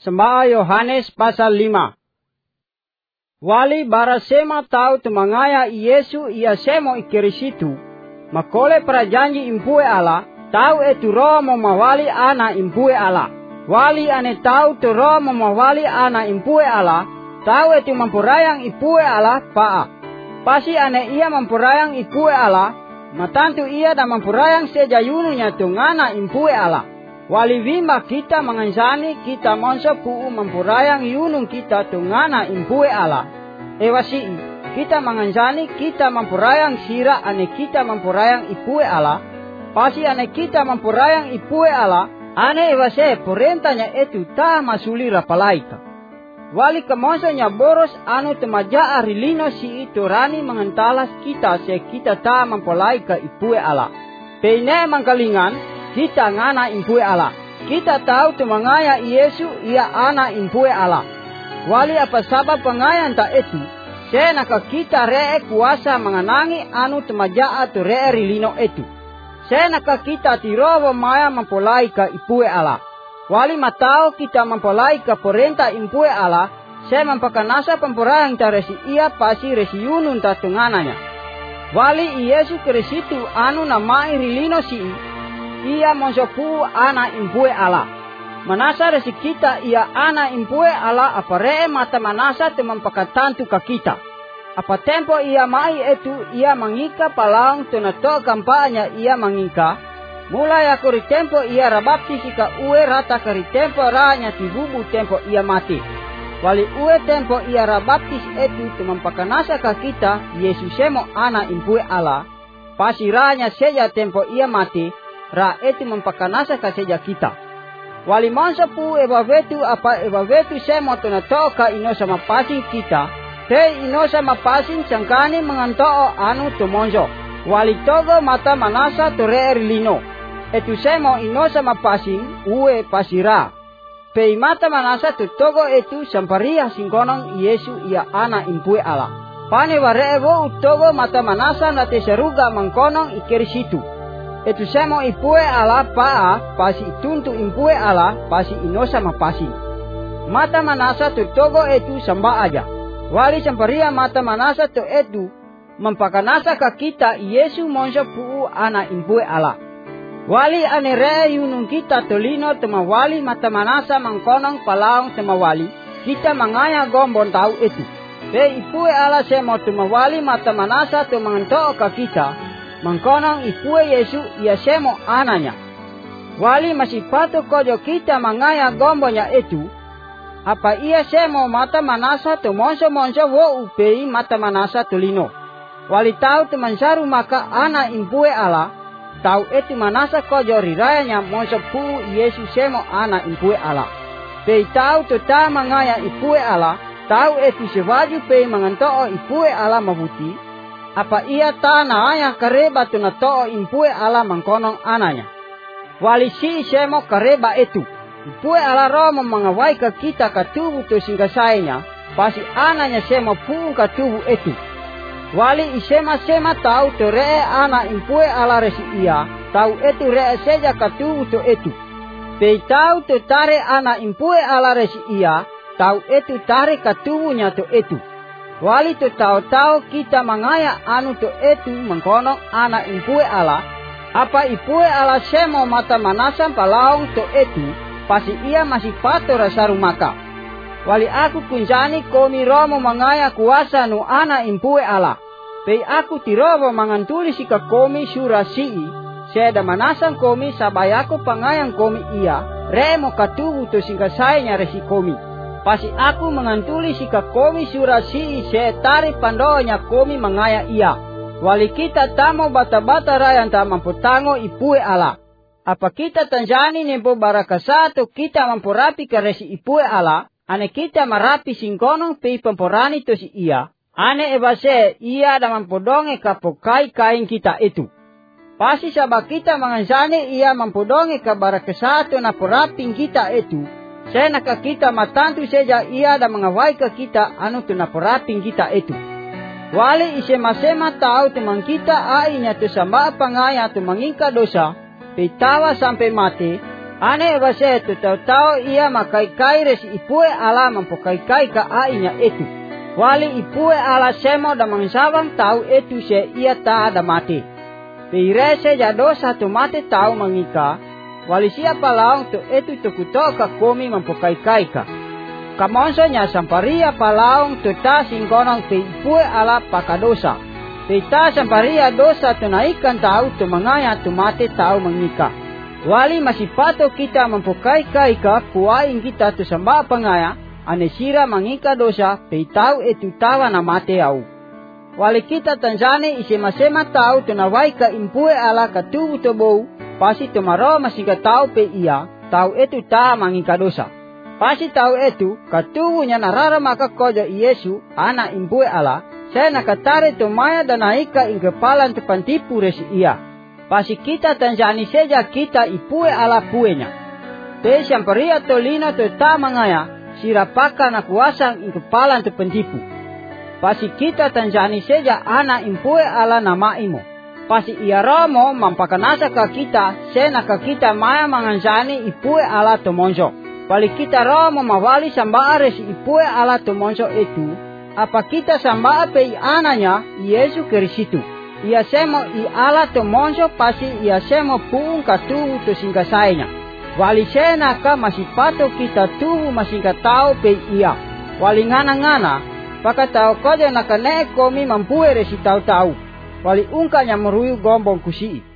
Sembah Yohanes pasal 5. Wali bara sema tau tumangaya Yesu ia semo ikirisitu, makole prajanji impue ala, tau etu roh memawali ana impue ala. Wali ane tau tu roh memawali ana impue ala, tau etu mampurayang ipue ala paa. Pasi ane ia mampurayang ipue ala, matantu ia dan mampurayang sejayununya tungana impue ala. Wali wimba kita mengansani kita monso puu mampurayang yunung kita tungana impue ala. Ewasi kita mengansani kita mampurayang sira ane kita mampurayang ipue ala. Pasi ane kita mampurayang ipue ala, ane ewase perintahnya itu ta masuli rapalaika. Wali kemonso nya boros anu temaja arilino si itu rani mengentalas kita se kita ta mampolaika ipue ala. Peine mangkalingan kita ngana impue ala. Kita tahu tu mangaya Yesu ia ana impue ala. Wali apa sabab pengayan tak itu? Senaka kita ree kuasa menganangi anu temaja tu ree rilino itu. Senaka kita tirowo maya mempolai ke ipue ala. Wali matau kita mempolai ke perintah impue ala. Saya mempakanasa pempurayang taresi ia pasi resi yunun tatungananya. Wali Yesu keresitu anu namai rilino si ia monsopu ana impue ala. Manasa resi kita ia ana impue ala apa ree mata manasa teman pakatantu ka kita. Apa tempo ia mai itu ia mangika palang tunato kampanya ia mangika. Mulai aku ri tempo ia rabaptis ika ue rata kari tempo ranya tibubu tempo ia mati. Wali ue tempo ia rabaptis itu teman pakanasa ka kita Yesus semo ana impue ala. Pasiranya seja tempo ia mati. Ra itu mempakanasa kaseja kita. Wali mansa pu ebavetu apa ebavetu semo tunatoka ino sama pasing kita. Te ino sama pasing sangkani mengantoo anu tumonjo. Wali togo mata manasa tore erlino. Etu semo ino sama pasing ue pasira. Pei mata manasa tu togo etu samparia singkonong Yesu ia ana impue ala. Pane ware evo utogo mata manasa nate seruga mangkonong ikirisitu. Itu semo ipue ala paa, pasi tuntu impue ala, pasi inosa mapasi. Mata manasa tu togo itu samba aja. Wali samparia mata manasa tu itu, mempakanasa ka kita Yesu monso puu ana impue ala. Wali ane ree yunung kita tolino tema wali mata manasa mangkonong palaong tema wali, kita mangaya gombon tau itu. Pe ipue ala semo tema wali mata manasa tu mangentoo ka kita. Mangkonong ipue Yesu ia semo ananya. Wali masih patu kojo kita mangaya gombonya itu. Apa ia semo mata manasa tu monso-monso wo upei mata manasa tu lino. Wali tahu teman saru maka ana impue ala. Tahu itu manasa kojo rirayanya monso pu Yesu semo ana impue ala. Pei tahu tu ta mangaya ipue ala. Tahu itu sebaju pei mangantoo ipue ala mabuti. Apa ia tanah yang kareba tunato impue ala mangkonong ananya. Wali si semo kareba itu. Impue ala romo mangawai ke kita katubu tu singgasainya. Pasi ananya semo pung katubu itu. Wali isema-sema tahu tu ree ana impue ala resi ia. Tahu itu ree seja katubu tu itu. Pei tahu tu tare ana impue ala resi ia. Tahu itu tare katubunya tu itu. Wali tu tahu-tahu kita mangaya anu tu itu mengkonong anak impue ala. Apa ipue ala semo mata manasan palaong tu itu. Pasti ia masih pato rasa rumaka. Wali aku kunjani komi romo mangaya kuasa nu anak impue ala. Pei aku tirobo mangantuli sika komi surasii. Seda manasan komi sabayaku pangayang komi ia. Remo katubu tu singkasainya resi komi. Pasi aku mengantuli sika komi surasi setari pandonya komi mangaya ia. Wali kita tamo bata-bata rayan ta mamputango ipue ala. Apa kita tanjani nempo baraka satu kita mampurapi ke resi ipue ala. Ane kita marapi singkonong pi pemporani to si ia. Ane ebase ia da mampudonge kapokai kain kita itu. Pasi sabak kita mengansani ia mampudonge ka baraka satu na puraping kita itu. Senaka kita matantu seja ia dan mengawai ke kita anu tunapurating kita itu. Wali isema-sema tahu teman kita ainya tu samba pangaya tu mangika dosa. Pitawa sampai mati. Ane base tu tahu ia makai resi ipue ala mampokai ka ainya itu. Wali ipue ala semo da mangsawang tahu itu se ia ta ada mati. Peirese ja dosa tu mati tahu mangika. Wali siapa laong tu itu tu kutoka komi mampokai ka. Kamonsonya samparia palaong tu ta singkonong te ipue ala pakadosa. Te ta samparia dosa tu naikan tahu tu mangaya tu mati tahu mangika. Wali masih pato kita mempukai ka kuaing kita tu samba pangaya ane sira mangika dosa pe tahu itu tawa na mate au. Wali kita tanzani isi masema tahu tu nawai ka impue ala katubu to bou pasi tu maro masih ka tahu pe ia tahu itu ta mangika dosa. Pasi tahu itu katubunya narara maka koja Yesu ana impue ala saya nakatare tu maya dan naika ing kepalan tu pantipu resi ia. Pasi kita tanjani seja kita ipue ala puenya. Te siamparia tolina to ta mangaya sirapaka na kuasang ing kepalan tu pentipu. Pasi kita tanjani seja ana impue ala nama imo. Pasi ia romo mampakanasa ka kita sena ka kita maya manganjani ipue ala to monjo. Pali kita romo mawali sambaare si ipue ala to monjo itu. Apa kita sambaa pe ananya Yesu Kristu. Ia semo i ala to monjo pasi ia semo puung katubu to singkasainya. Wali sena ka masih pato kita tubu masih katau pe ia. Wali ngana paka tau kode nakane komi mampue resi tau. Wali ungkanya meruyu gombong kusi.